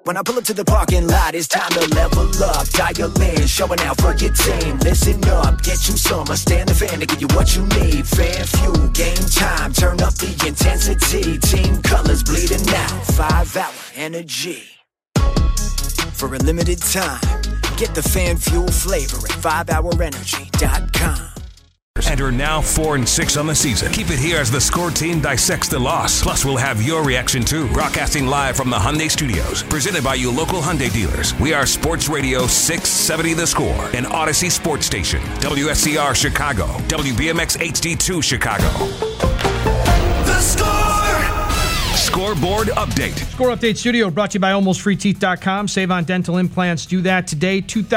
When I pull up to the parking lot, it's time to level up. Dial in, showing out for your team. Listen up, get you some. Stand the fan to give you what you need. Fan fuel, game time, turn up the intensity. Team colors bleeding out, 5-hour energy. For a limited time, get the fan fuel flavor at 5hourenergy.com. Enter now 4-6 on the season. Keep it here as the Score team dissects the loss. Plus, we'll have your reaction too. Broadcasting live from the Hyundai Studios. Presented by you local Hyundai dealers. We are Sports Radio 670 The Score. An Odyssey Sports Station. WSCR Chicago. WBMX HD2 Chicago. The Score! Scoreboard Update. Score Update Studio brought to you by AlmostFreeTeeth.com. Save on dental implants. Do that today.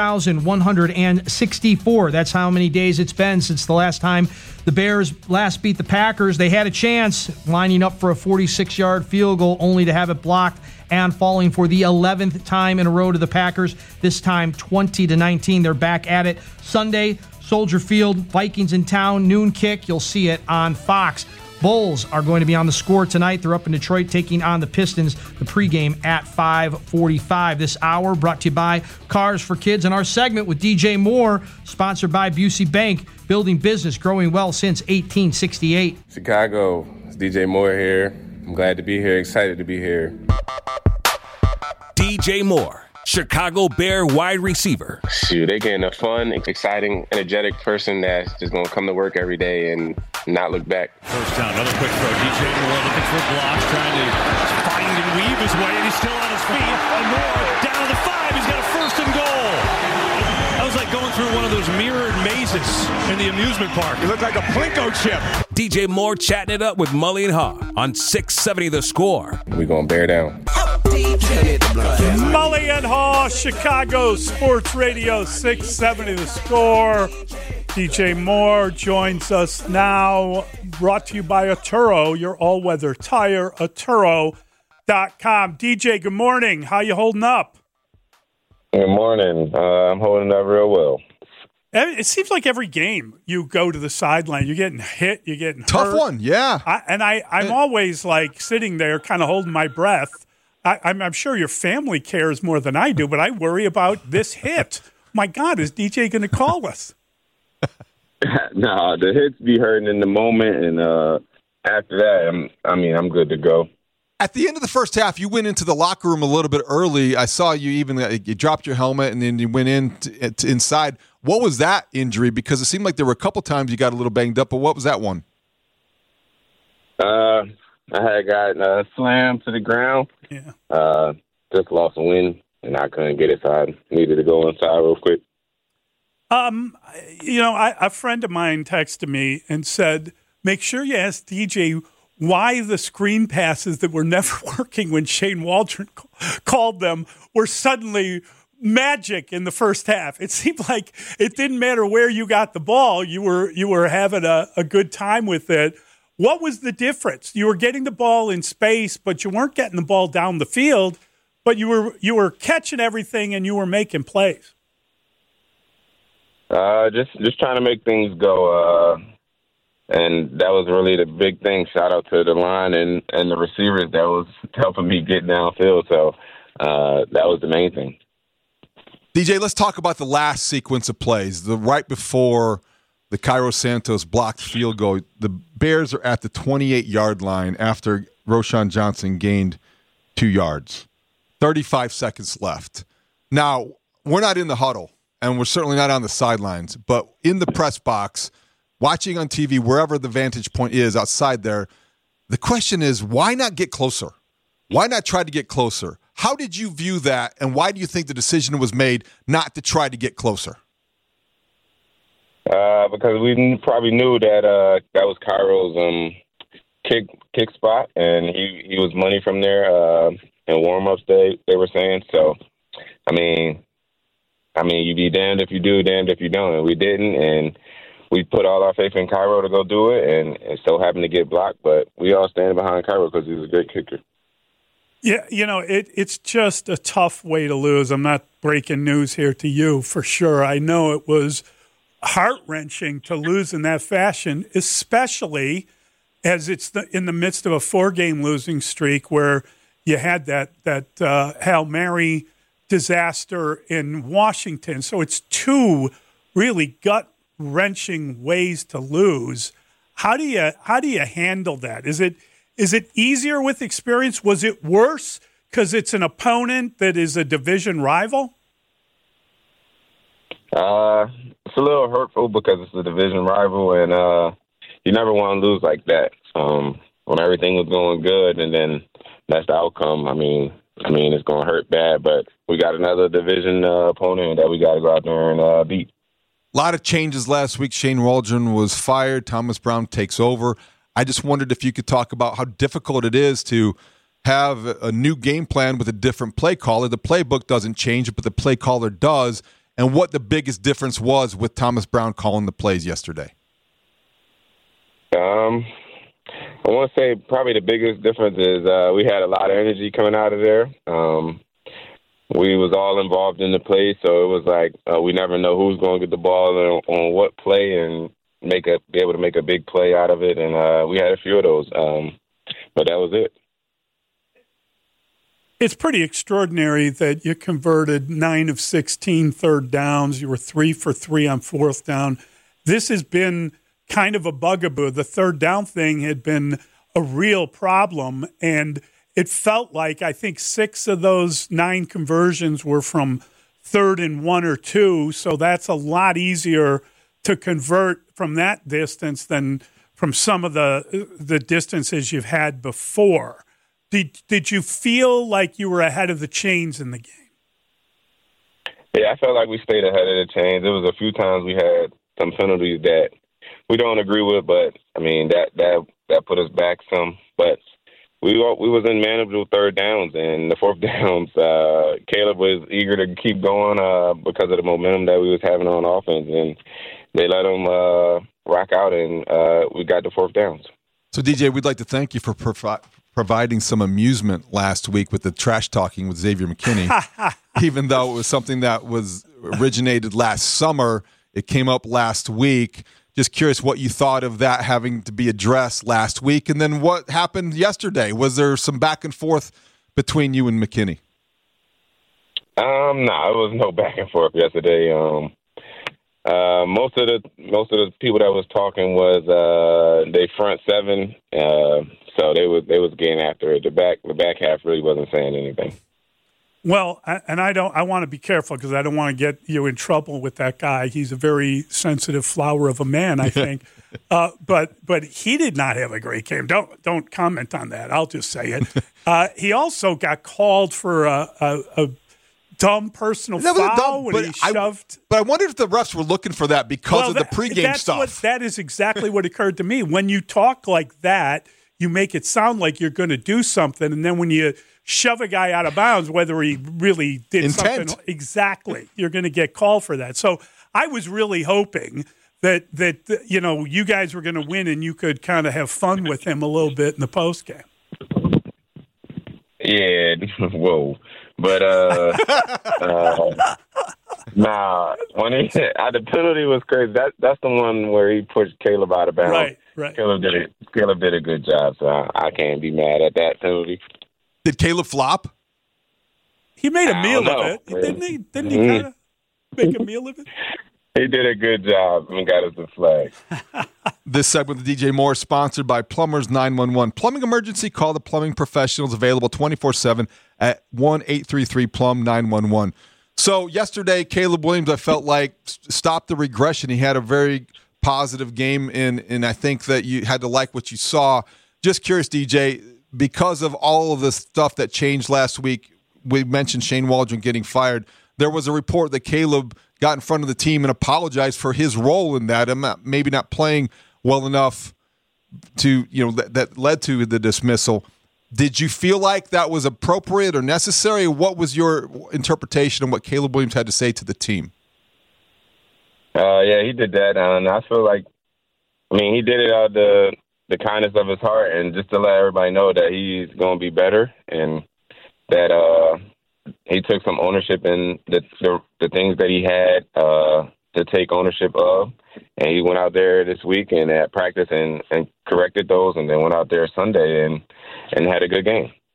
2,164. That's how many days it's been since the last time the Bears last beat the Packers. They had a chance lining up for a 46-yard field goal only to have it blocked and falling for the 11th time in a row to the Packers, this time 20-19. They're back at it Sunday, Soldier Field, Vikings in town, noon kick. You'll see it on Fox. Bulls are going to be on the Score tonight. They're up in Detroit taking on the Pistons. The pregame at 5:45. This hour brought to you by Cars for Kids. And our segment with DJ Moore, sponsored by Busey Bank, building business, growing well since 1868. Chicago, it's DJ Moore here. I'm glad to be here, excited to be here. DJ Moore, Chicago Bear wide receiver. Shoot, they getting a fun, exciting, energetic person that's just going to come to work every day and not look back. First down, another quick throw. DJ Moore looking for blocks, trying to find and weave his way, and he's still on his feet. And Moore down to the 5. He's got a first and goal. That was like going through one of those mirrored mazes in the amusement park. It looked like a Plinko chip. DJ Moore chatting it up with Mully and Haw on 670 The Score. We're going to bear down. Mully and Haw, Chicago Sports Radio 670 The Score. DJ Moore joins us now, brought to you by Atturo, your all-weather tire, Atturo.com. DJ, good morning. How you holding up? Good morning. I'm holding up real well. It seems like every game you go to the sideline, you're getting hit, you're getting Tough hurt. one, yeah. I'm always like sitting there kind of holding my breath. I'm sure your family cares more than I do, but I worry about this hit. My God, is DJ going to call us? No, the hits be hurting in the moment, and after that, I'm good to go. At the end of the first half, you went into the locker room a little bit early. I saw you you dropped your helmet, and then you went inside. What was that injury? Because it seemed like there were a couple times you got a little banged up, but what was that one? I had gotten slammed to the ground. Yeah. Just lost a wind, and I couldn't get it, so I needed to go inside real quick. A friend of mine texted me and said, make sure you ask DJ why the screen passes that were never working when Shane Waldron called them were suddenly magic in the first half. It seemed like it didn't matter where you got the ball. You were having a good time with it. What was the difference? You were getting the ball in space, but you weren't getting the ball down the field, but you were catching everything and you were making plays. Just trying to make things go, and that was really the big thing. Shout out to the line and the receivers that was helping me get downfield. So that was the main thing. DJ, let's talk about the last sequence of plays. The right before the Cairo Santos blocked field goal, the Bears are at the 28-yard line after Roschon Johnson gained 2 yards. 35 seconds left. Now, we're not in the huddle, and we're certainly not on the sidelines, but in the press box, watching on TV, wherever the vantage point is outside there, the question is, why not get closer? Why not try to get closer? How did you view that, and why do you think the decision was made not to try to get closer? Because we probably knew that that was Cairo's kick spot, and he was money from there in warm-ups, they were saying. So, I mean, you'd be damned if you do, damned if you don't. And we didn't, and we put all our faith in Cairo to go do it, and it so happened to get blocked. But we all stand behind Cairo because he's a great kicker. Yeah, it's just a tough way to lose. I'm not breaking news here to you for sure. I know it was heart-wrenching to lose in that fashion, especially as it's in the midst of a 4-game losing streak where you had that Hail Mary disaster in Washington. So it's two really gut-wrenching ways to lose. How do you handle that? Is it easier with experience? Was it worse because it's an opponent that is a division rival? It's a little hurtful because it's a division rival, and you never want to lose like that. When everything was going good, and then that's the outcome. I mean, it's going to hurt bad, but we got another division opponent that we got to go out there and beat. A lot of changes last week. Shane Waldron was fired. Thomas Brown takes over. I just wondered if you could talk about how difficult it is to have a new game plan with a different play caller. The playbook doesn't change, but the play caller does, and what the biggest difference was with Thomas Brown calling the plays yesterday. I want to say probably the biggest difference is we had a lot of energy coming out of there. We was all involved in the play, so it was like we never know who's going to get the ball on what play and be able to make a big play out of it. And we had a few of those, but that was it. It's pretty extraordinary that you converted 9 of 16 third downs. You were 3 for 3 on fourth down. This has been kind of a bugaboo. The third down thing had been a real problem, and it felt like I think 6 of those 9 conversions were from 3rd and 1 or 2, so that's a lot easier to convert from that distance than from some of the distances you've had before. Did you feel like you were ahead of the chains in the game? Yeah, I felt like we stayed ahead of the chains. There was a few times we had some penalties that we don't agree with, but I mean that put us back some. But we was in manageable third downs, and the fourth downs, Caleb was eager to keep going because of the momentum that we was having on offense, and they let him rock out, and we got the fourth downs. So, DJ, we'd like to thank you for providing some amusement last week with the trash talking with Xavier McKinney. Even though it was something that was originated last summer, it came up last week. Just curious what you thought of that having to be addressed last week, and then what happened yesterday. Was there some back and forth between you and McKinney? No, it was no back and forth yesterday. Most of the people that was talking was they front seven, so they was getting after it. The back half really wasn't saying anything. Well, I want to be careful because I don't want to get you in trouble with that guy. He's a very sensitive flower of a man, I think. But he did not have a great game. Don't comment on that. I'll just say it. He also got called for a dumb personal foul when he shoved. But I wondered if the refs were looking for that because of the pregame stuff. That is exactly what occurred to me. When you talk like that, you make it sound like you're going to do something, and then when you shove a guy out of bounds, whether he really did something exactly, you're going to get called for that. So I was really hoping that you guys were going to win and you could kind of have fun with him a little bit in the post game. Yeah, whoa. But when the penalty was crazy. That's the one where he pushed Caleb out of bounds. Right. Caleb did a good job, so I can't be mad at that penalty. Did Caleb flop? He made a meal of it, didn't he? Didn't he kind of make a meal of it? He did a good job and got us the flag. This segment with DJ Moore is sponsored by Plumbers 911. Plumbing emergency, call the plumbing professionals, available 24/7 at 1-833-PLUM-911. So yesterday, Caleb Williams, I felt like, stopped the regression. He had a very positive game, and I think that you had to like what you saw. Just curious, DJ, because of all of the stuff that changed last week, we mentioned Shane Waldron getting fired. There was a report that Caleb got in front of the team and apologized for his role in that, and maybe not playing well enough to, that led to the dismissal. Did you feel like that was appropriate or necessary? What was your interpretation of what Caleb Williams had to say to the team? Yeah, he did that, and I feel like, he did it out of the kindness of his heart, and just to let everybody know that he's going to be better, and that he took some ownership in the things that he had to take ownership of, and he went out there this week and at practice and corrected those, and then went out there Sunday and had a good game.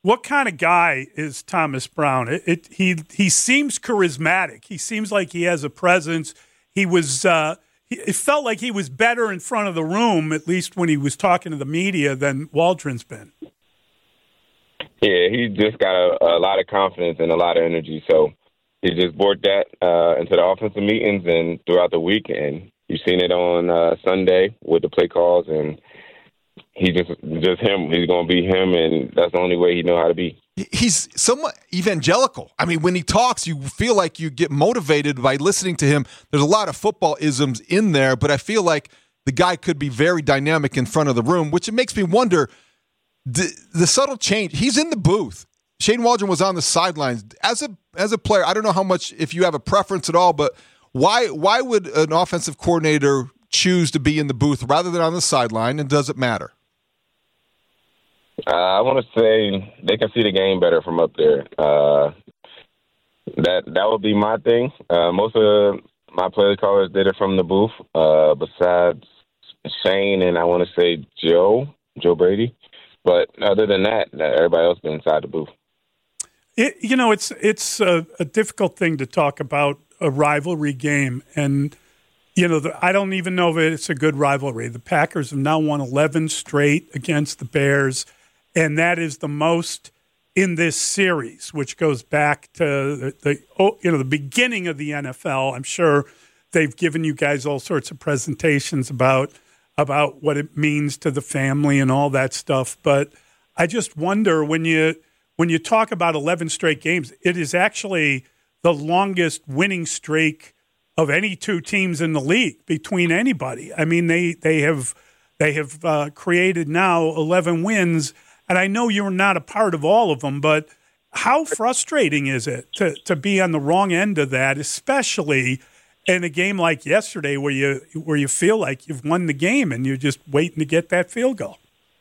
what kind of guy is Thomas Brown? He seems charismatic. He seems like he has a presence. He was. It felt like he was better in front of the room, at least when he was talking to the media, than Waldron's been. Yeah, he just got a lot of confidence and a lot of energy. So he just brought that into the offensive meetings and throughout the week. And you've seen it on Sunday with the play calls. And he just him. He's going to be him, and that's the only way he knows how to be. He's somewhat evangelical. I mean, when he talks, you feel like you get motivated by listening to him. There's a lot of football isms in there, but I feel like the guy could be very dynamic in front of the room, which it makes me wonder – The subtle change. He's in the booth. Shane Waldron was on the sidelines. As a player, I don't know how much, if you have a preference at all, but why would an offensive coordinator choose to be in the booth rather than on the sideline, and does it matter? I want to say they can see the game better from up there. That would be my thing. Most of my play callers did it from the booth, besides Shane and I want to say Joe Brady. But other than that, everybody else been inside the booth. It's a difficult thing to talk about a rivalry game. And, I don't even know if it's a good rivalry. The Packers have now won 11 straight against the Bears, and that is the most in this series, which goes back to the beginning of the NFL. I'm sure they've given you guys all sorts of presentations about what it means to the family and all that stuff. But I just wonder, when you talk about 11 straight games, it is actually the longest winning streak of any two teams in the league between anybody. I mean, they have created now 11 wins, and I know you're not a part of all of them, but how frustrating is it to be on the wrong end of that, especially in a game like yesterday where you feel like you've won the game and you're just waiting to get that field goal?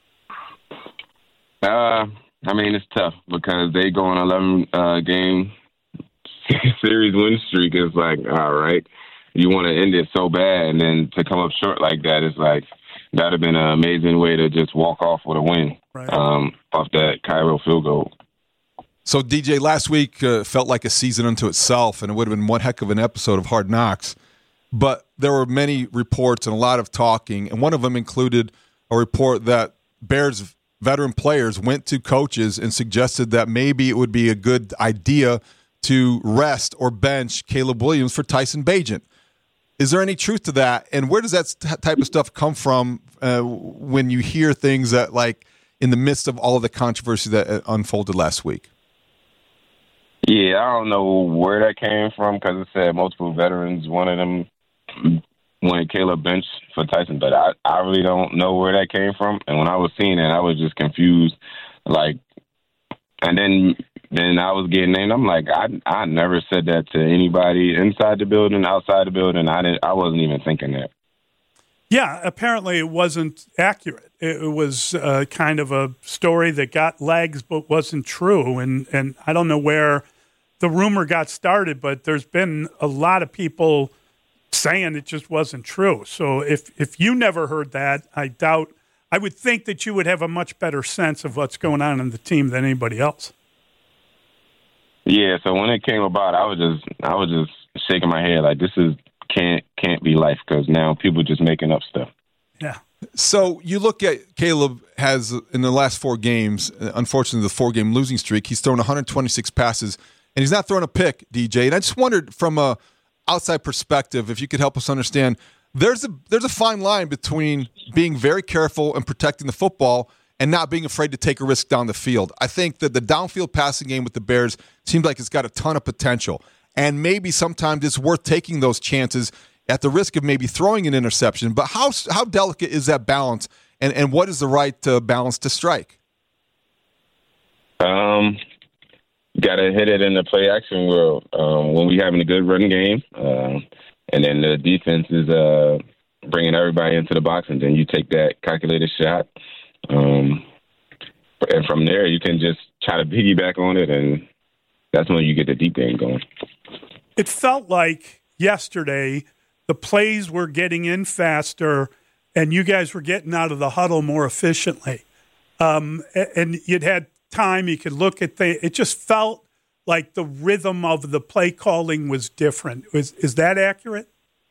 I mean, it's tough because they go on 11 game series win streak. Is like, all right, you want to end it so bad, and then to come up short like that is like, that would have been an amazing way to just walk off with a win, right, off that Cairo field goal. So, DJ, last week felt like a season unto itself, and it would have been one heck of an episode of Hard Knocks. But there were many reports and a lot of talking, and one of them included a report that Bears veteran players went to coaches and suggested that maybe it would be a good idea to rest or bench Caleb Williams for Tyson Bagent. Is there any truth to that? And where does that type of stuff come from when you hear things that, like, in the midst of all of the controversy that unfolded last week? Yeah, I don't know where that came from because it said multiple veterans. One of them wanted Caleb bench for Tyson, but I really don't know where that came from. And when I was seeing it, I was just confused. Like, and then I was getting named. I'm like, I never said that to anybody inside the building, outside the building. I wasn't even thinking that. Yeah, apparently it wasn't accurate. It was kind of a story that got legs but wasn't true. And I don't know where the rumor got started, but there's been a lot of people saying it just wasn't true. So if you never heard that, I would think that you would have a much better sense of what's going on in the team than anybody else. Yeah, so when it came about, I was just shaking my head like, this is can't be life, because now people just making up stuff. Yeah. So you look at Caleb has, in the last 4 games, unfortunately the 4-game losing streak, he's thrown 126 passes, and he's not throwing a pick, DJ. And I just wondered, from a outside perspective, if you could help us understand, there's a fine line between being very careful and protecting the football and not being afraid to take a risk down the field. I think that the downfield passing game with the Bears seems like it's got a ton of potential. And maybe sometimes it's worth taking those chances at the risk of maybe throwing an interception. But how delicate is that balance, and what is the right balance to strike? Got to hit it in the play action world when we having a good run game, and then the defense is bringing everybody into the box, and then you take that calculated shot. And from there, you can just try to piggyback on it, and that's when you get the deep game going. It felt like yesterday the plays were getting in faster and you guys were getting out of the huddle more efficiently. And you'd had time. You could look at things. It just felt like the rhythm of the play calling was different. Is that accurate?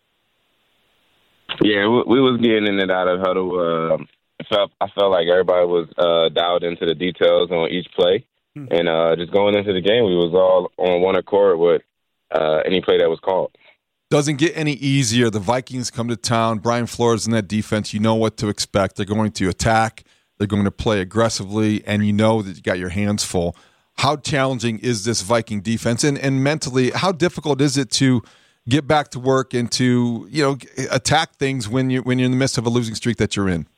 Yeah, we was getting in and out of huddle. I felt like everybody was dialed into the details on each play. And just going into the game, we was all on one accord with any play that was called. Doesn't get any easier. The Vikings come to town. Brian Flores in that defense, you know what to expect. They're going to attack. They're going to play aggressively, and you know that you got your hands full. How challenging is this Viking defense? And mentally, how difficult is it to get back to work and to, attack things when you're in the midst of a losing streak that you're in?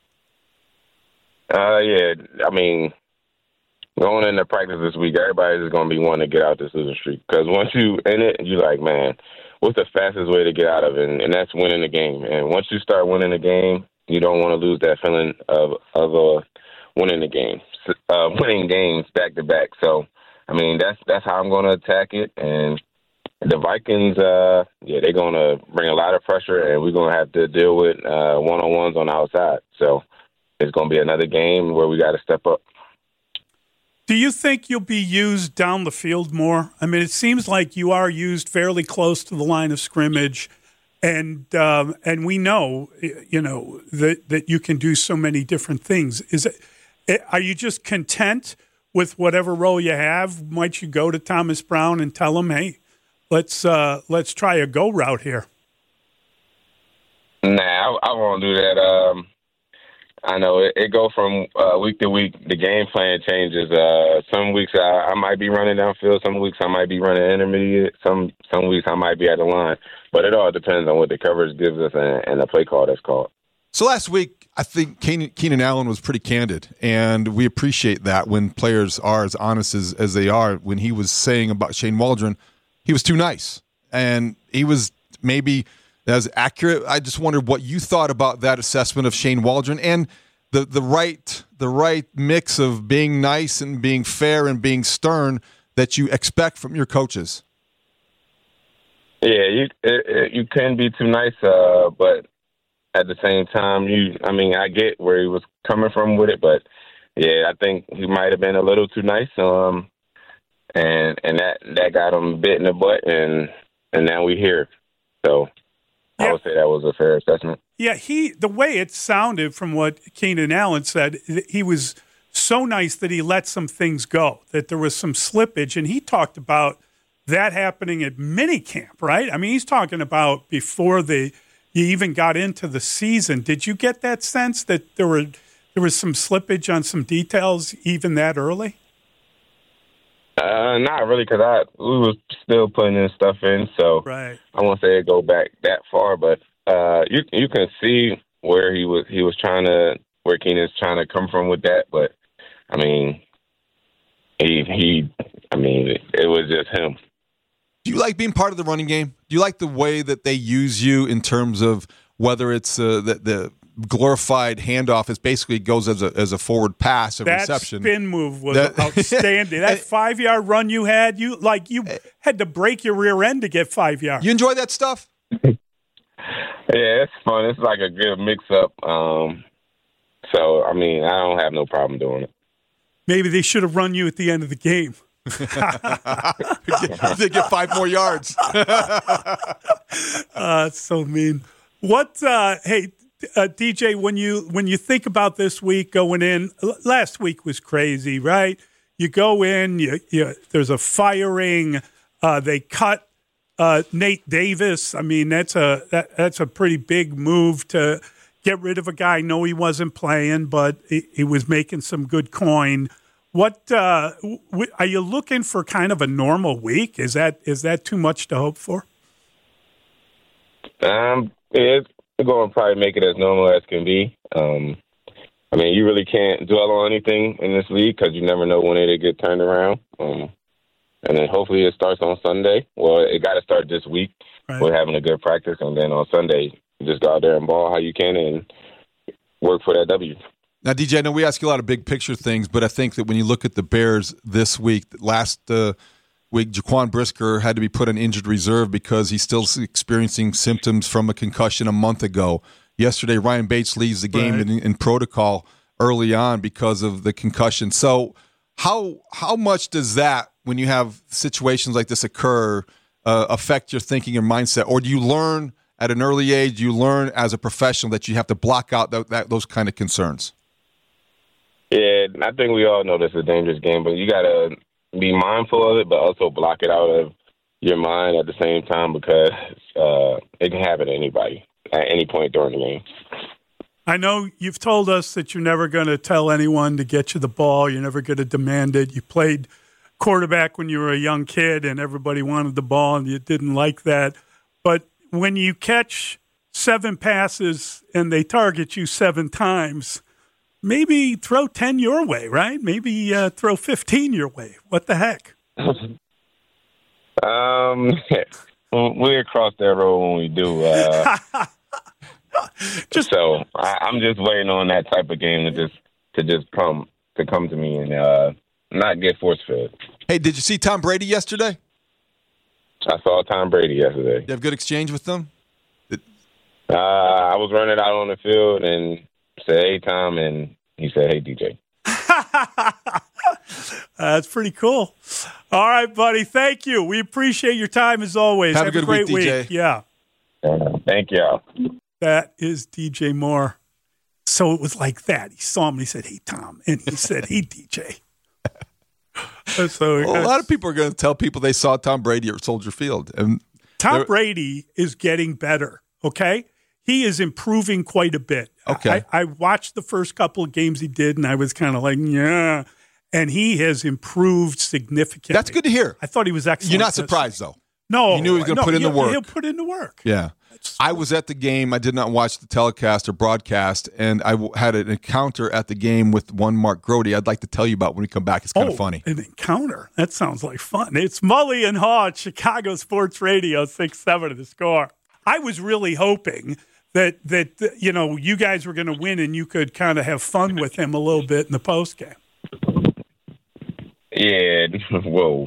Yeah, I mean, going into practice this week, everybody's just going to be wanting to get out this losing streak. Because once you in it, you're like, man, what's the fastest way to get out of it? And that's winning the game. And once you start winning the game, you don't want to lose that feeling of winning the game, winning games back to back. So, I mean, that's how I'm going to attack it. And the Vikings, they're going to bring a lot of pressure, and we're going to have to deal with one-on-ones on the outside. So it's going to be another game where we got to step up. Do you think you'll be used down the field more? I mean, it seems like you are used fairly close to the line of scrimmage, and we know, that you can do so many different things. Are you just content with whatever role you have? Might you go to Thomas Brown and tell him, hey, let's try a go route here? Nah, I won't do that. I know it go from week to week. The game plan changes. Some weeks I might be running downfield. Some weeks I might be running intermediate. Some weeks I might be at the line. But it all depends on what the coverage gives us and the play call that's called. So last week, I think Keenan Allen was pretty candid, and we appreciate that when players are as honest as they are. When he was saying about Shane Waldron, he was too nice, and he was maybe as accurate. I just wondered what you thought about that assessment of Shane Waldron and the right mix of being nice and being fair and being stern that you expect from your coaches. Yeah, you can be too nice, but at the same time, I get where he was coming from with it, but yeah, I think he might have been a little too nice, and that got him bit in the butt, and now we here. So I would say that was a fair assessment. Yeah, the way it sounded from what Keenan Allen said, he was so nice that he let some things go, that there was some slippage, and he talked about that happening at minicamp, right? I mean, he's talking about before you even got into the season. Did you get that sense that there was some slippage on some details even that early? Not really, because we was still putting in stuff in, so right. I won't say it go back that far, but you can see where he was trying to, where Keenan's trying to come from with that, but I mean, it was just him. Do you like being part of the running game? Do you like the way that they use you in terms of whether it's the glorified handoff is basically goes as a forward pass of reception? That spin move was outstanding. That 5-yard run you had, you had to break your rear end to get 5 yards. You enjoy that stuff? Yeah, it's fun. It's like a good mix-up. So, I mean, I don't have no problem doing it. Maybe they should have run you at the end of the game. They get 5 more yards. It's so mean. What? Hey, DJ, when you think about this week going in, last week was crazy, right? You go in, there's a firing. They cut Nate Davis. I mean, that's a pretty big move to get rid of a guy. No, he wasn't playing, but he was making some good coin. What are you looking for? Kind of a normal week? Is that too much to hope for? We're going to probably make it as normal as can be. I mean, you really can't dwell on anything in this league because you never know when it'll get turned around. And then hopefully it starts on Sunday. Well, it got to start this week. Right. We're having a good practice, and then on Sunday, you just go out there and ball how you can and work for that W. Now, DJ, I know we ask you a lot of big picture things, but I think that when you look at the Bears this week, last week, Jaquan Brisker had to be put on injured reserve because he's still experiencing symptoms from a concussion a month ago. Yesterday, Ryan Bates leaves the game in protocol early on because of the concussion. So How much does that, when you have situations like this occur, affect your thinking and mindset? Or do you learn at an early age, you learn as a professional that you have to block out those kind of concerns? Yeah, I think we all know this is a dangerous game, but you got to be mindful of it, but also block it out of your mind at the same time, because it can happen to anybody at any point during the game. I know you've told us that you're never going to tell anyone to get you the ball. You're never going to demand it. You played quarterback when you were a young kid and everybody wanted the ball and you didn't like that. But when you catch 7 passes and they target you 7 times, maybe throw 10 your way, right? Maybe throw 15 your way. What the heck? We cross that road when we do. So I'm just waiting on that type of game to come to me and not get force fed. Hey, did you see Tom Brady yesterday? I saw Tom Brady yesterday. You have good exchange with them? I was running out on the field and said, "Hey, Tom," and he said, "Hey, DJ." That's pretty cool. All right, buddy. Thank you. We appreciate your time as always. Have a good great week, DJ. Yeah. Thank y'all. That is DJ Moore. So it was like that. He saw him and he said, "Hey, Tom." And he said, "Hey, DJ." So a lot of people are going to tell people they saw Tom Brady at Soldier Field. And Tom Brady is getting better, okay? He is improving quite a bit. Okay. I watched the first couple of games he did, and I was kind of like, yeah. And he has improved significantly. That's good to hear. I thought he was excellent. You're not surprised, though? No. You knew he was going to put in the work. He'll put in the work. Yeah. I was at the game. I did not watch the telecast or broadcast, and I had an encounter at the game with one Mark Grody I'd like to tell you about when we come back. It's kind of funny. An encounter? That sounds like fun. It's Mully and Haw at Chicago Sports Radio, 6-7 of the Score. I was really hoping that you guys were going to win and you could kind of have fun with him a little bit in the postgame. Yeah, whoa.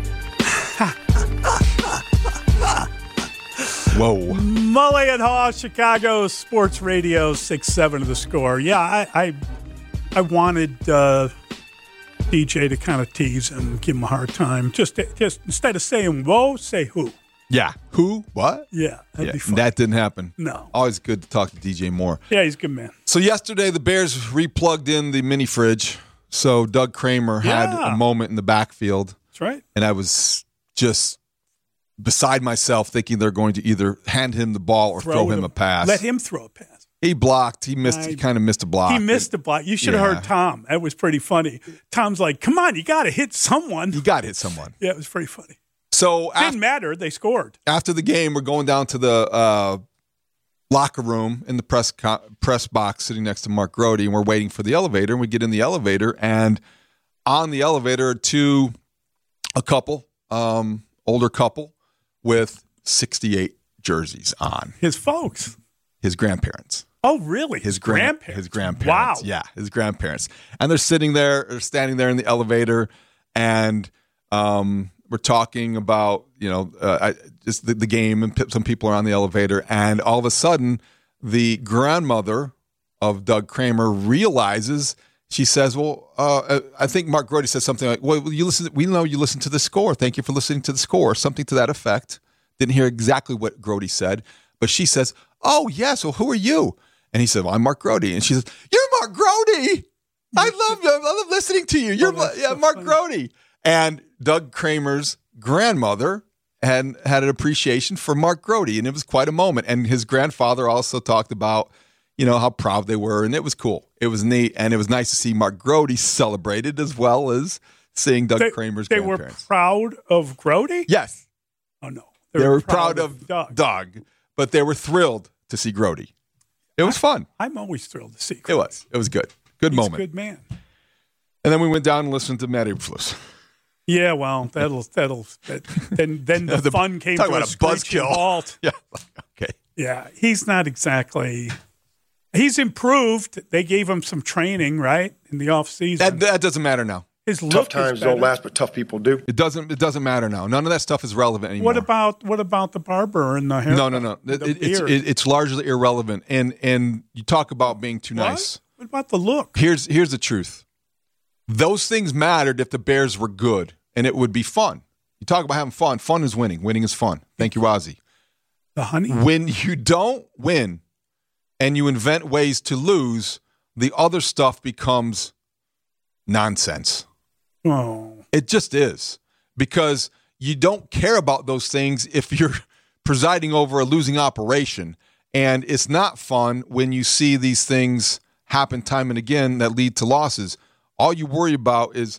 Whoa. Mully and Haw, Chicago Sports Radio, 6-7 of the Score. Yeah, I wanted DJ to kind of tease him, give him a hard time. Just instead of saying whoa, say who. Yeah. Who? What? Yeah, that'd be fun. That didn't happen. No. Always good to talk to DJ Moore. Yeah, he's a good man. So yesterday, the Bears replugged in the mini fridge. So Doug Kramer had a moment in the backfield. That's right. And I was just beside myself thinking they're going to either hand him the ball or throw him a pass. Let him throw a pass. He blocked. He missed. He kind of missed a block. He missed a block. You should have heard Tom. That was pretty funny. Tom's like, come on, you got to hit someone. You got to hit someone. Yeah, it was pretty funny. So didn't matter. They scored. After the game, we're going down to the locker room in the press box sitting next to Mark Grody, and we're waiting for the elevator. And we get in the elevator, and on the elevator are a couple, older couple with 68 jerseys on. His folks. His grandparents. Oh, really? His grandparents. His grandparents. Wow. Yeah, his grandparents. And they're standing there in the elevator, and we're talking about, just the game, and some people are on the elevator, and all of a sudden, the grandmother of Doug Kramer realizes. She says, "Well, I think Mark Grody says something like, well, we know you listen to the Score. Thank you for listening to the Score." Something to that effect. Didn't hear exactly what Grody said, but she says, "Oh, yeah, so who are you?" And he said, "Well, I'm Mark Grody." And she says, "You're Mark Grody. I love you. I love listening to you. You're Mark Grody." And Doug Kramer's grandmother had an appreciation for Mark Grody, and it was quite a moment. And his grandfather also talked about, how proud they were, and it was cool. It was neat, and it was nice to see Mark Grody celebrated as well as seeing Doug Kramer's grandparents. They were proud of Grody? Yes. Oh, no. They were proud of Doug, but they were thrilled to see Grody. It was fun. I'm always thrilled to see Grody. It was good. Good moment. He's a good man. And then we went down and listened to Matt Eberflus. Yeah, well, then the fun came to a screeching halt. Yeah. Okay. Yeah, he's not exactly. He's improved. They gave him some training, right, in the off season. That doesn't matter now. His look tough times don't last, but tough people do. It doesn't matter now. None of that stuff is relevant anymore. What about the barber and the hair? No. It's largely irrelevant. And you talk about being too nice. What about the look? Here's the truth. Those things mattered if the Bears were good, and it would be fun. You talk about having fun. Fun is winning. Winning is fun. Thank you, Ozzy. The honey. When you don't win and you invent ways to lose, the other stuff becomes nonsense. Oh. It just is. Because you don't care about those things if you're presiding over a losing operation. And it's not fun when you see these things happen time and again that lead to losses. All you worry about is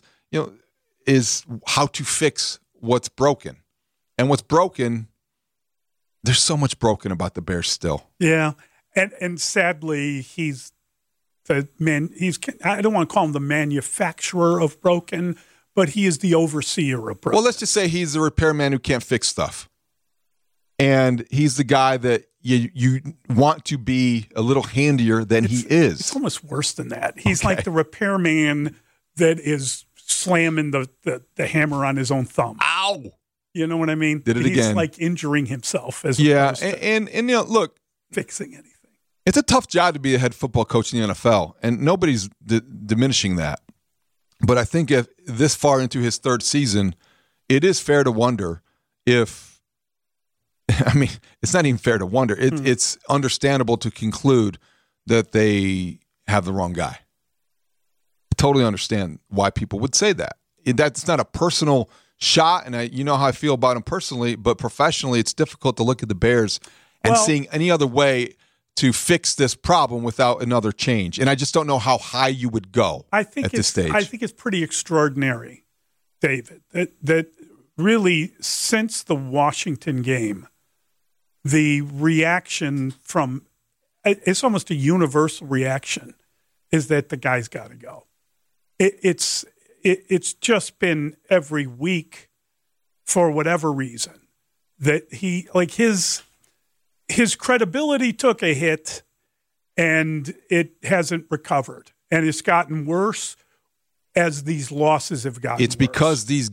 how to fix what's broken. And what's broken, there's so much broken about the Bears still. Yeah. And sadly, he's the man. I don't want to call him the manufacturer of broken, but he is the overseer of broken. Well, let's just say he's the repairman who can't fix stuff. And he's the guy that you want to be a little handier than he is. It's almost worse than that. He's like the repairman that is slamming the hammer on his own thumb. Ow! You know what I mean? Did it again. He's like injuring himself as opposed to and look, fixing anything. It's a tough job to be a head football coach in the NFL, and nobody's diminishing that. But I think if this far into his third season, it is fair to wonder if – I mean, it's not even fair to wonder. It's understandable to conclude that they have the wrong guy. I totally understand why people would say that. That's not a personal shot, and you know how I feel about him personally, but professionally it's difficult to look at the Bears and seeing any other way – to fix this problem without another change. And I just don't know how high you would go at this stage. I think it's pretty extraordinary, David, that really since the Washington game, the reaction from – it's almost a universal reaction is that the guy's got to go. It's just been every week for whatever reason that he – like his credibility took a hit, and it hasn't recovered. And it's gotten worse as these losses have gotten worse. It's because these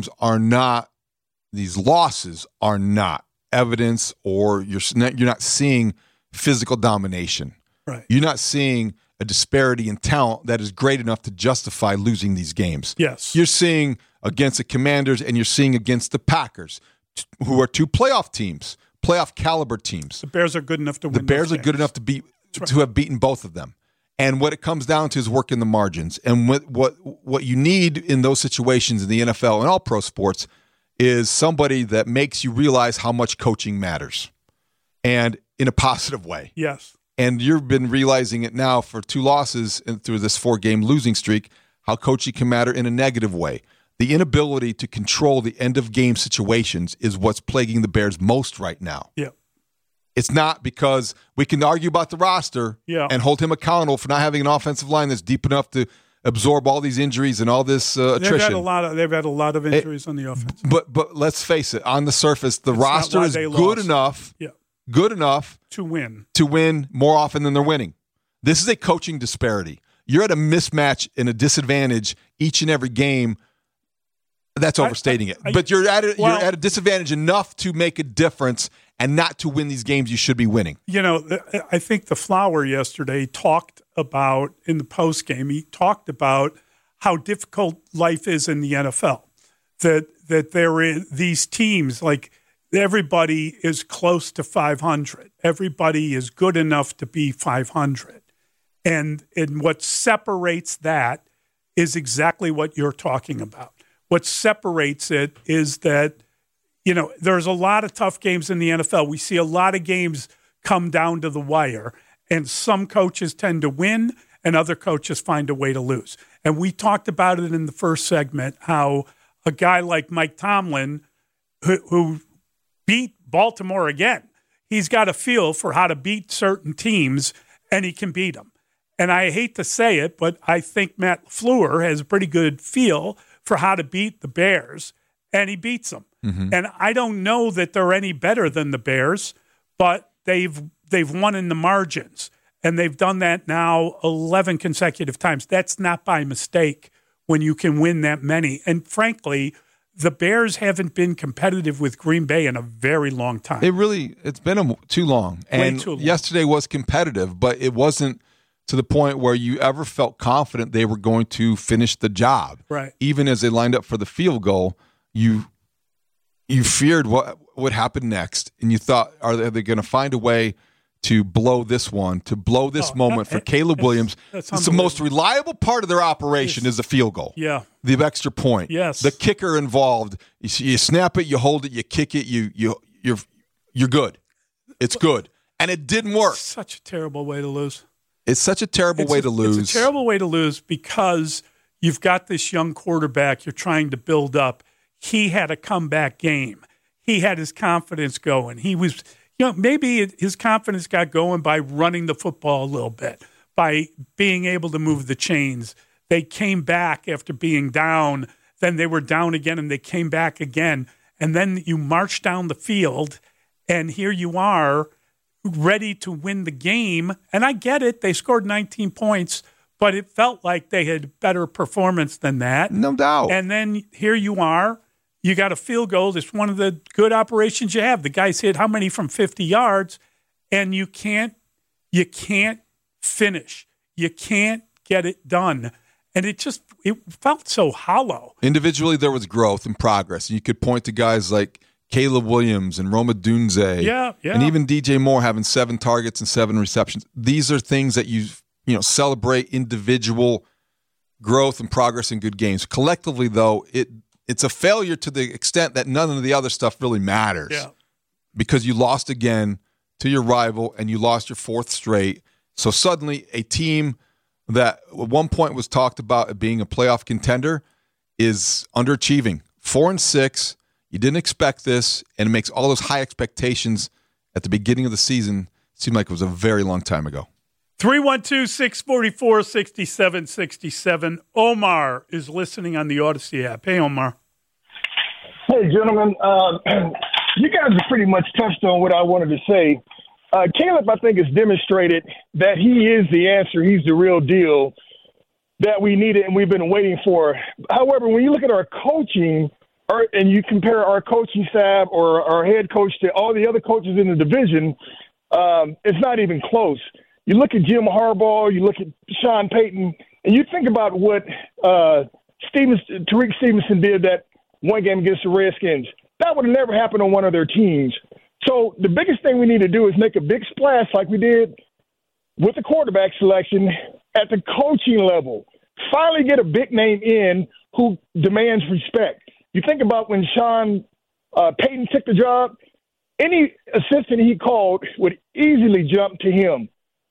losses are not evidence, or you're not seeing physical domination. Right. You're not seeing a disparity in talent that is great enough to justify losing these games. Yes. You're seeing against the Commanders, and you're seeing against the Packers, who are two playoff teams. Playoff caliber teams. The Bears are good enough to win. The Bears are good enough to have beaten both of them. And what it comes down to is work in the margins. And what you need in those situations in the NFL and all pro sports is somebody that makes you realize how much coaching matters, and in a positive way. Yes. And you've been realizing it now for 2 losses and through this 4-game losing streak, how coaching can matter in a negative way. The inability to control the end-of-game situations is what's plaguing the Bears most right now. Yeah. It's not because we can argue about the roster and hold him accountable for not having an offensive line that's deep enough to absorb all these injuries and all this attrition. They've had a lot of injuries on the offense. But let's face it, on the surface, the roster is good enough to win more often than they're winning. This is a coaching disparity. You're at a mismatch and a disadvantage each and every game. That's overstating it. But you're at a disadvantage enough to make a difference and not to win these games you should be winning. You know, I think the Flower yesterday talked about, in the postgame, he talked about how difficult life is in the NFL. That there is these teams, like everybody is close to 500. Everybody is good enough to be 500. And what separates that is exactly what you're talking about. What separates it is that, you know, there's a lot of tough games in the NFL. We see a lot of games come down to the wire, and some coaches tend to win and other coaches find a way to lose. And we talked about it in the first segment, how a guy like Mike Tomlin, who beat Baltimore again, he's got a feel for how to beat certain teams, and he can beat them. And I hate to say it, but I think Matt LaFleur has a pretty good feel for how to beat the Bears, and he beats them. Mm-hmm. And I don't know that they're any better than the Bears, but they've won in the margins, and they've done that now 11 consecutive times. That's not by mistake when you can win that many. And frankly, the Bears haven't been competitive with Green Bay in a very long time. It's been too long. And too long. Yesterday was competitive, but it wasn't to the point where you ever felt confident they were going to finish the job. Right. Even as they lined up for the field goal, you feared what would happen next, and you thought, are they going to find a way to blow this one, to blow this moment for Caleb Williams? It's the most reliable part of their operation is the field goal. Yeah. The extra point. Yes. The kicker involved. You snap it, you hold it, you kick it, you're good. It's good. And it didn't work. Such a terrible way to lose. It's such a terrible way to lose. It's a terrible way to lose because you've got this young quarterback you're trying to build up. He had a comeback game. He had his confidence going. He was, maybe his confidence got going by running the football a little bit, by being able to move the chains. They came back after being down. Then they were down again, and they came back again. And then you march down the field, and here you are, ready to win the game. And I get it. They scored 19 points, but it felt like they had better performance than that. No doubt. And then here you are. You got a field goal. It's one of the good operations you have. The guys hit how many from 50 yards, and you can't finish. You can't get it done. And it felt so hollow. Individually, there was growth and progress. You could point to guys like Caleb Williams and Roma Dunze. Yeah. And even DJ Moore having 7 targets and 7 receptions. These are things that you celebrate individual growth and progress in good games. Collectively, though, it's a failure to the extent that none of the other stuff really matters. Yeah. Because you lost again to your rival and you lost your 4th straight. So suddenly a team that at one point was talked about being a playoff contender is underachieving. 4-6. You didn't expect this, and it makes all those high expectations at the beginning of the season seem like it was a very long time ago. 312-644-6767. Omar is listening on the Odyssey app. Hey, Omar. Hey, gentlemen. You guys have pretty much touched on what I wanted to say. Caleb, I think, has demonstrated that he is the answer. He's the real deal that we needed and we've been waiting for. However, when you look at our coaching and you compare our coaching staff or our head coach to all the other coaches in the division, it's not even close. You look at Jim Harbaugh, you look at Sean Payton, and you think about what Tariq Stevenson did that one game against the Redskins. That would have never happened on one of their teams. So the biggest thing we need to do is make a big splash like we did with the quarterback selection at the coaching level. Finally get a big name in who demands respect. You think about when Sean Payton took the job, any assistant he called would easily jump to him.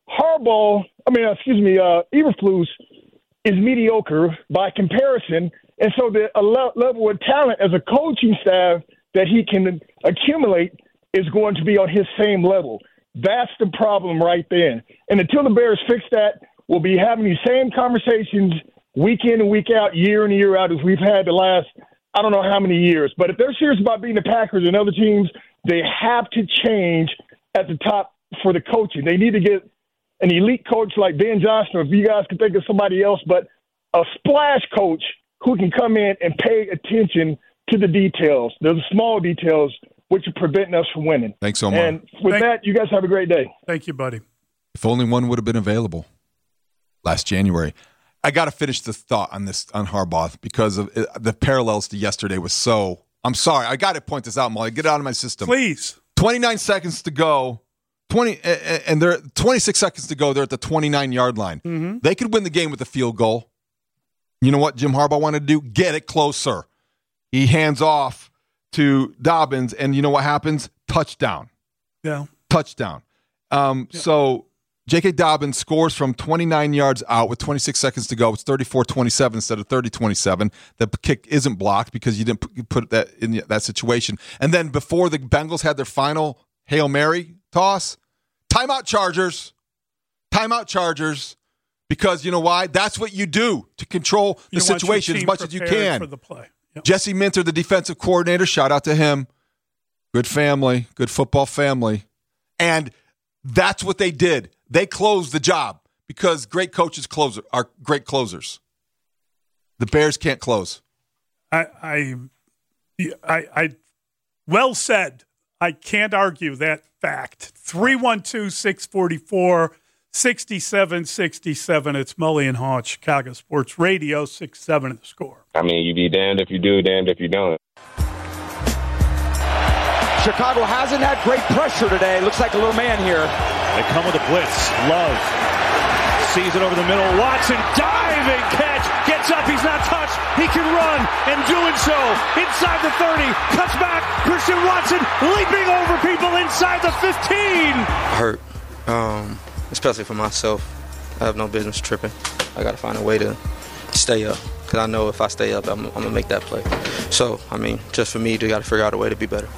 Eberflus is mediocre by comparison, and so the level of talent as a coaching staff that he can accumulate is going to be on his same level. That's the problem right there. And until the Bears fix that, we'll be having these same conversations week in and week out, year in and year out, as we've had the last, I don't know how many years. But if they're serious about beating the Packers and other teams, they have to change at the top for the coaching. They need to get an elite coach like Ben Johnson, or if you guys can think of somebody else, but a splash coach who can come in and pay attention to the details, the small details, which are preventing us from winning. Thanks so much. And with that, you guys have a great day. Thank you, buddy. If only one would have been available last January. I got to finish the thought on Harbaugh because of the parallels to yesterday was so. I'm sorry. I got to point this out, Molly. Get it out of my system. Please. 29 seconds to go. 26 seconds to go. They're at the 29-yard line. Mm-hmm. They could win the game with a field goal. You know what Jim Harbaugh wanted to do? Get it closer. He hands off to Dobbins, and you know what happens? Touchdown. Yeah. Touchdown. So J.K. Dobbins scores from 29 yards out with 26 seconds to go. It's 34-27 instead of 30-27. The kick isn't blocked because you didn't put that in that situation. And then before the Bengals had their final Hail Mary toss, timeout Chargers. Timeout Chargers. Because you know why? That's what you do to control the situation as much as you can. For the play. Yep. Jesse Minter, the defensive coordinator, shout out to him. Good family, good football family. And that's what they did. They closed the job because great coaches are great closers. The Bears can't close. I well said. I can't argue that fact. 312-644 67-67. It's Mully and Haw, Chicago Sports Radio, 6-7 The Score. I mean, you be damned if you do, damned if you don't. Chicago hasn't had great pressure today. Looks like a little man here. They come with a blitz. Love sees it over the middle. Watson diving catch. Gets up. He's not touched. He can run. And doing so inside the 30. Cuts back. Christian Watson leaping over people inside the 15. Hurt, especially for myself. I have no business tripping. I got to find a way to stay up. Because I know if I stay up, I'm going to make that play. So, I mean, just for me, you got to figure out a way to be better.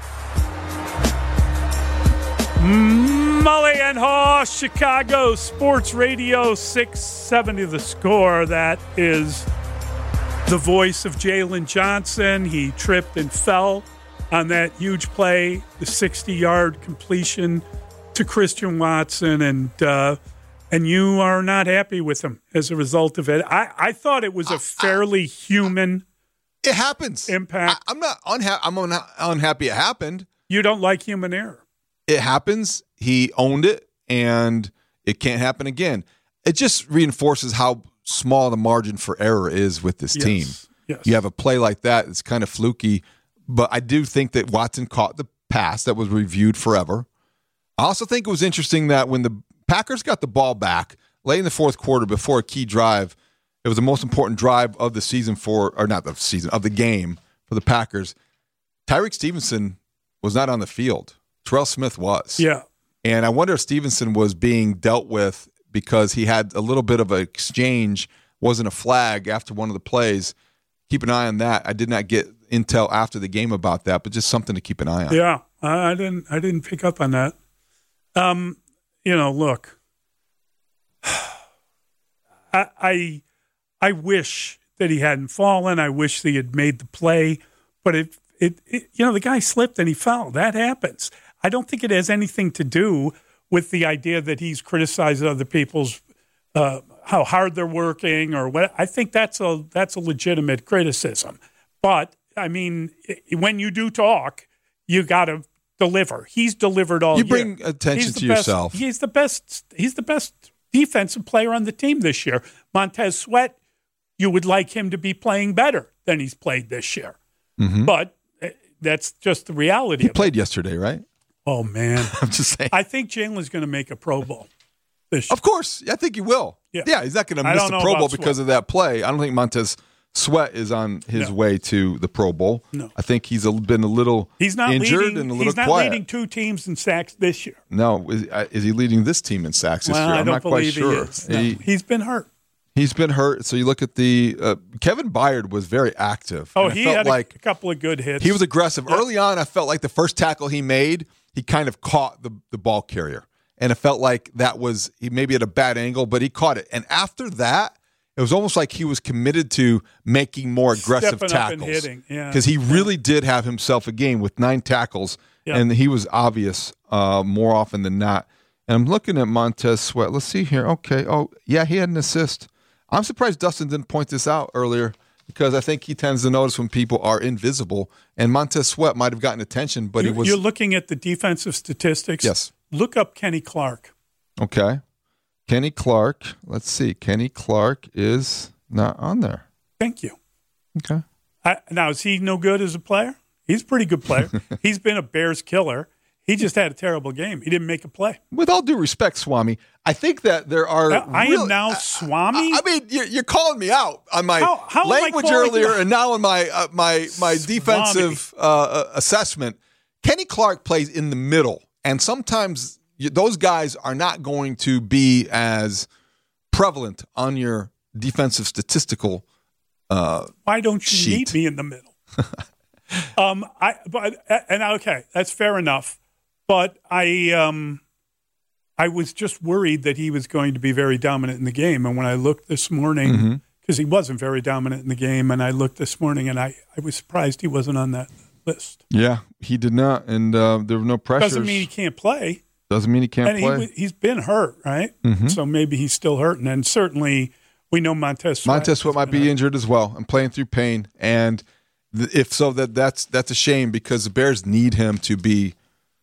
Mully and Haw, Chicago Sports Radio, 670 The Score. That is the voice of Jalen Johnson. He tripped and fell on that huge play, the 60-yard completion to Christian Watson, and you are not happy with him as a result of it. I thought it was a fairly human. It happens. Impact. I'm not unhappy. I'm not unhappy it happened. You don't like human error. It happens. He owned it, and it can't happen again. It just reinforces how small the margin for error is with this team. Yes. You have a play like that, it's kind of fluky, but I do think that Watson caught the pass that was reviewed forever. I also think it was interesting that when the Packers got the ball back late in the fourth quarter before a key drive, it was the most important drive of the season of the game for the Packers. Tyreek Stevenson was not on the field. Terrell Smith was. Yeah. And I wonder if Stevenson was being dealt with because he had a little bit of an exchange, wasn't a flag after one of the plays. Keep an eye on that. I did not get intel after the game about that, but just something to keep an eye on. Yeah, I didn't pick up on that. Look, I wish that he hadn't fallen. I wish that he had made the play, but the guy slipped and he fell. That happens. I don't think it has anything to do with the idea that he's criticizing other people's how hard they're working or what. I think that's a legitimate criticism. But I mean, when you do talk, you got to deliver. He's delivered all year. You bring attention to yourself. He's the best. He's the best defensive player on the team this year. Montez Sweat, you would like him to be playing better than he's played this year. Mm-hmm. But that's just the reality. He played yesterday, right? Oh, man. I'm just saying. I think Jalen's going to make a Pro Bowl this year. Of course. I think he will. Yeah, he's not going to miss the Pro Bowl because of that play. I don't think Montez Sweat is on his way to the Pro Bowl. No. I think he's been a little injured and a little quiet. He's not leading two teams in sacks this year. No. Is he leading this team in sacks this year? I'm not quite sure. He's been hurt. He's been hurt. So you look at the Kevin Byard was very active. Oh, he had a couple of good hits. He was aggressive. Yeah. Early on, I felt like the first tackle he made, he kind of caught the ball carrier. And it felt like that was he maybe at a bad angle, but he caught it. And after that, it was almost like he was committed to making more aggressive tackles. Stepping up and hitting, yeah. Because he really did have himself a game with 9 tackles, and he was obvious more often than not. And I'm looking at Montez Sweat. Let's see here. Okay. Oh, yeah, he had an assist. I'm surprised Dustin didn't point this out earlier because I think he tends to notice when people are invisible. And Montez Sweat might have gotten attention, but he was. You're looking at the defensive statistics? Yes. Look up Kenny Clark. Okay. Kenny Clark. Let's see. Kenny Clark is not on there. Thank you. Okay. Now, is he no good as a player? He's a pretty good player. He's been a Bears killer. He just had a terrible game. He didn't make a play. With all due respect, Swami, I think that there are. I am now Swami. I mean, you're calling me out on my language earlier, and now on my my defensive assessment. Kenny Clark plays in the middle, and sometimes those guys are not going to be as prevalent on your defensive statistical. Why don't you sheet. Meet me in the middle? Okay, that's fair enough. But I was just worried that he was going to be very dominant in the game. And when I looked this morning, because he wasn't very dominant in the game, and I looked this morning, and I was surprised he wasn't on that list. Yeah, he did not, and there were no pressures. Doesn't mean he can't play. Doesn't mean he can't play. He's been hurt, right? Mm-hmm. So maybe he's still hurt. And then certainly we know Montez Sweat might be injured as well and playing through pain. And if so, that's a shame because the Bears need him to be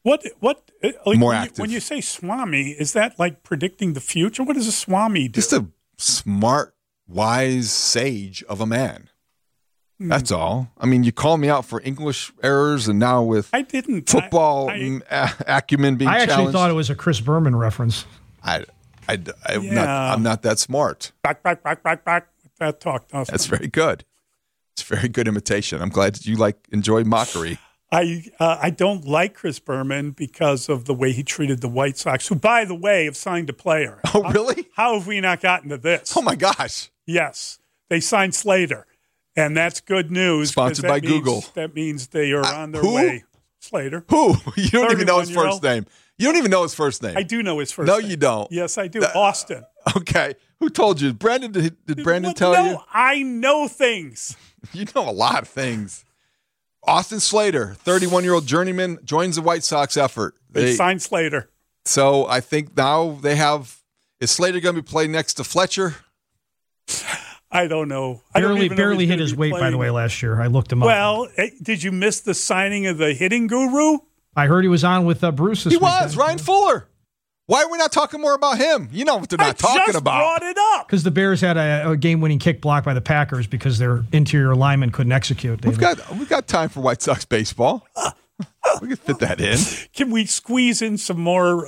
What? More active. When you say Swami, is that like predicting the future? What does a Swami do? Just a smart, wise sage of a man. That's all. I mean, you call me out for English errors, and now with football acumen being challenged. I actually thought it was a Chris Berman reference. I'm not that smart. Back. That talk. That's very good. It's very good imitation. I'm glad that you enjoy mockery. I don't like Chris Berman because of the way he treated the White Sox, who, by the way, have signed a player. Oh, really? How have we not gotten to this? Oh, my gosh. Yes. They signed Slater, and that's good news. Sponsored by Google. That means they are on their way. Slater. Who? You don't even know his first name. You don't even know his first name. I do know his first name. No, you don't. Yes, I do. Austin. Okay. Who told you? Brandon, did Brandon tell you? No, I know things. You know a lot of things. Austin Slater, 31-year-old journeyman, joins the White Sox effort. They signed Slater. So I think now they have – is Slater going to be playing next to Fletcher? I don't know. Barely hit his weight, by the way, last year. I looked him up. Well, did you miss the signing of the hitting guru? I heard he was on with Bruce this weekend. He was, Ryan Fuller. Why are we not talking more about him? You know what they're not talking about. I just brought it up. Because the Bears had a game-winning kick blocked by the Packers because their interior linemen couldn't execute. We've got time for White Sox baseball. We can fit that in. Can we squeeze in some more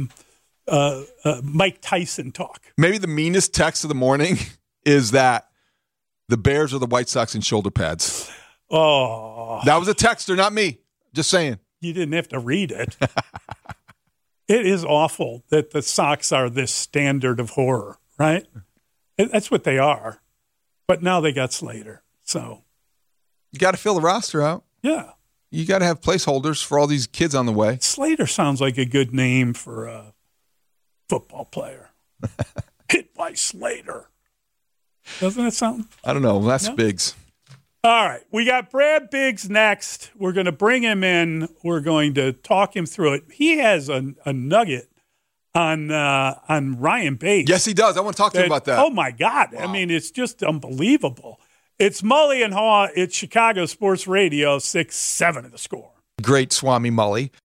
Mike Tyson talk? Maybe the meanest text of the morning is that the Bears are the White Sox in shoulder pads. Oh. That was a texter, not me. Just saying. You didn't have to read it. It is awful that the Sox are this standard of horror, right? That's what they are. But now they got Slater, so. You got to fill the roster out. Yeah. You got to have placeholders for all these kids on the way. Slater sounds like a good name for a football player. Hit by Slater. Doesn't it sound? I don't know. That's Biggs. All right. We got Brad Biggs next. We're going to bring him in. We're going to talk him through it. He has a nugget on Ryan Bates. Yes, he does. I want to talk to him about that. Oh, my God. Wow. I mean, it's just unbelievable. It's Mully and Haw. It's Chicago Sports Radio, 6-7 of the Score. Great Swami Mully.